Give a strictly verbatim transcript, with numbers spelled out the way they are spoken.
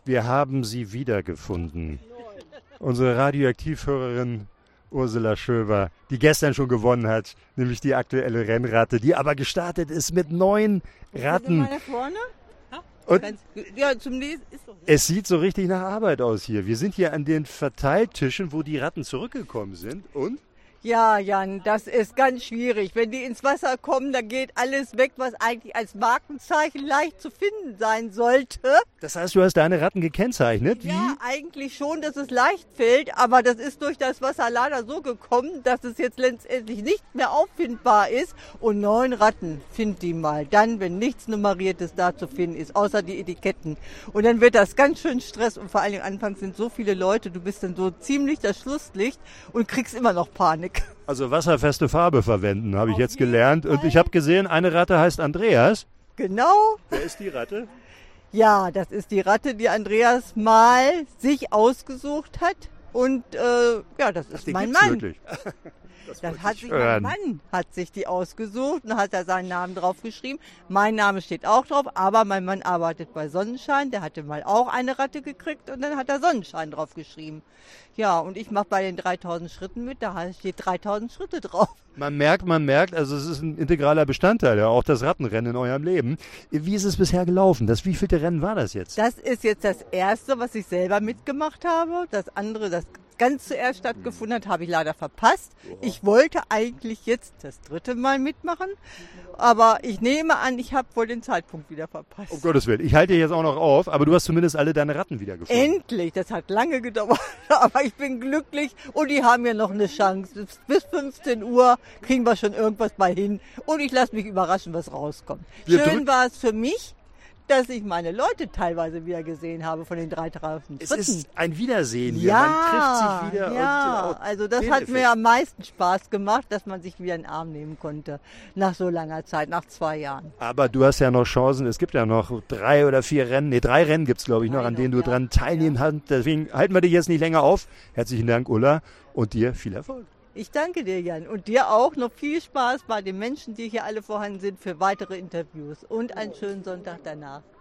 Wir haben sie wiedergefunden. Unsere Radioaktivhörerin Ursula Schöber, die gestern schon gewonnen hat, nämlich die aktuelle Rennratte, die aber gestartet ist mit neun Ratten. Mal nach vorne? Und ja, zum Lesen ist doch. Es sieht so richtig nach Arbeit aus hier. Wir sind hier an den Verteiltischen, wo die Ratten zurückgekommen sind. Und? Ja, Jan, das ist ganz schwierig. Wenn die ins Wasser kommen, da geht alles weg, was eigentlich als Markenzeichen leicht zu finden sein sollte. Das heißt, du hast deine Ratten gekennzeichnet? Wie? Ja, eigentlich schon, dass es leicht fällt, aber das ist durch das Wasser leider so gekommen, dass es jetzt letztendlich nicht mehr auffindbar ist. Und neun Ratten, find die mal. Dann, wenn nichts Nummeriertes da zu finden ist, außer die Etiketten. Und dann wird das ganz schön Stress und vor allen Dingen anfangs sind so viele Leute, du bist dann so ziemlich das Schlusslicht und kriegst immer noch Panik. Also wasserfeste Farbe verwenden, habe ich Auf jetzt jeden gelernt. Und Fall. ich habe gesehen, eine Ratte heißt Andreas. Genau. Wer ist die Ratte? Ja, das ist die Ratte, die Andreas mal sich ausgesucht hat. Und äh, ja, das ist Den mein gibt's Mann. wirklich. Das wollte hat ich sich hören. mein Mann hat sich die ausgesucht und hat da seinen Namen draufgeschrieben. Mein Name steht auch drauf, aber mein Mann arbeitet bei Sonnenschein. Der hatte mal auch eine Ratte gekriegt und dann hat er Sonnenschein draufgeschrieben. Ja, und ich mache bei den dreitausend Schritten mit, da steht dreitausend Schritte drauf. Man merkt, man merkt, also es ist ein integraler Bestandteil, ja, auch das Rattenrennen in eurem Leben. Wie ist es bisher gelaufen? Das wievielte Rennen war das jetzt? Das ist jetzt das erste, was ich selber mitgemacht habe. Das andere, das ganz zuerst stattgefunden hat, habe ich leider verpasst. Ich wollte eigentlich jetzt das dritte Mal mitmachen, aber ich nehme an, ich habe wohl den Zeitpunkt wieder verpasst. Um Gottes Willen, ich halte jetzt auch noch auf, aber du hast zumindest alle deine Ratten wiedergefunden. Endlich, das hat lange gedauert, aber ich bin glücklich und die haben ja noch eine Chance. Bis fünfzehn Uhr kriegen wir schon irgendwas mal hin und ich lasse mich überraschen, was rauskommt. Wir Schön drück- war es für mich, dass ich meine Leute teilweise wieder gesehen habe von den dreitausend Es Schritten. ist ein Wiedersehen hier, Ja, man trifft sich wieder. ja, und, äh, also das den hat Effekt. mir am meisten Spaß gemacht, dass man sich wieder in den Arm nehmen konnte, nach so langer Zeit, nach zwei Jahren. Aber du hast ja noch Chancen, es gibt ja noch drei oder vier Rennen, nee, drei Rennen gibt es glaube ich noch, Drei an denen noch, du ja. dran teilnehmen kannst. Deswegen halten wir dich jetzt nicht länger auf. Herzlichen Dank, Ulla, und dir viel Erfolg. Ich danke dir, Jan, und dir auch noch viel Spaß bei den Menschen, die hier alle vorhanden sind, für weitere Interviews und einen schönen Sonntag danach.